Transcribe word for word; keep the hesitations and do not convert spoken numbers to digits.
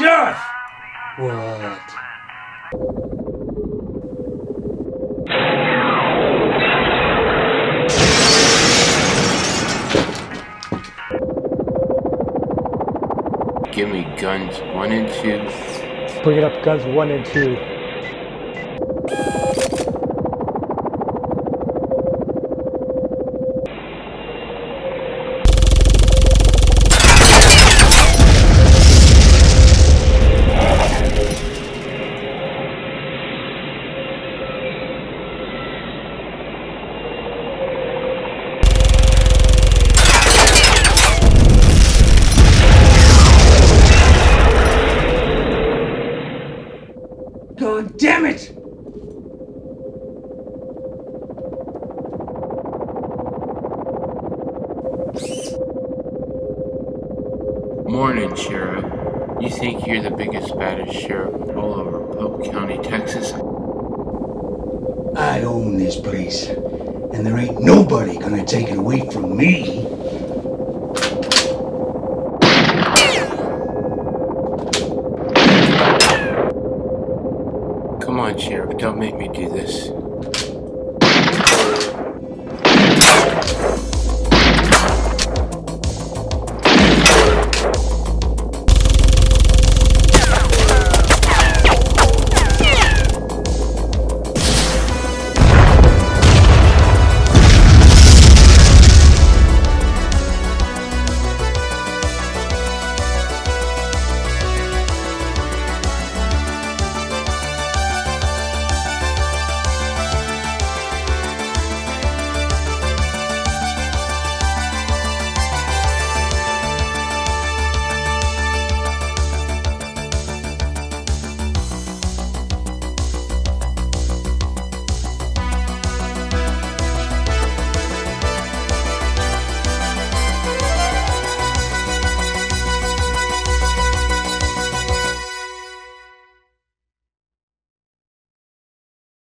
Sheriff! What? Give me guns one and two. Bringing up guns one and two. God damn it! Morning, Sheriff. You think you're the biggest, baddest sheriff all over Pope County, Texas? I own this place, and there ain't nobody gonna take it away from me. Come on, Sheriff, don't make me do this.